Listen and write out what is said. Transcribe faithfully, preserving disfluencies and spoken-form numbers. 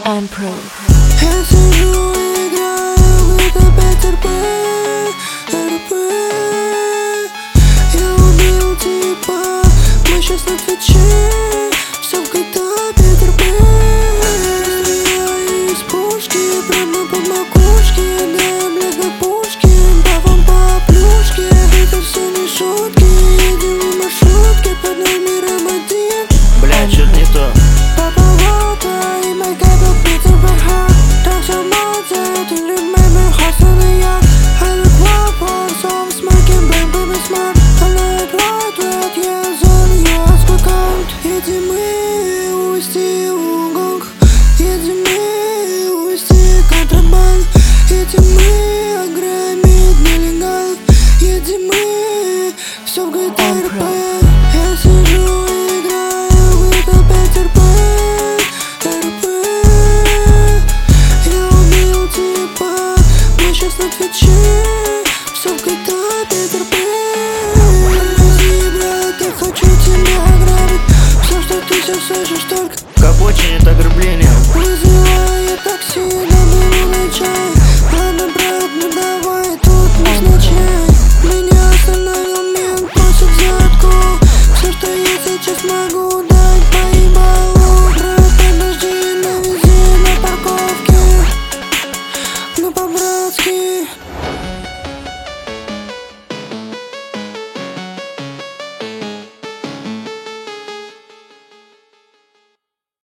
Emperor. Я сижу и играю в это ПТРП, РП. Я убил типа, мы щас на твиче, всё в GTA ПТРП. Стреляю из пушки, прямо под макушки, да, бля, как пушки, да, вам по плюшке. Это все не шутки, едем в маршрутке под номером один. Бля, чё-то не то. Папа Вота и мой кайф ПТРП. Так все модно, ты любишь.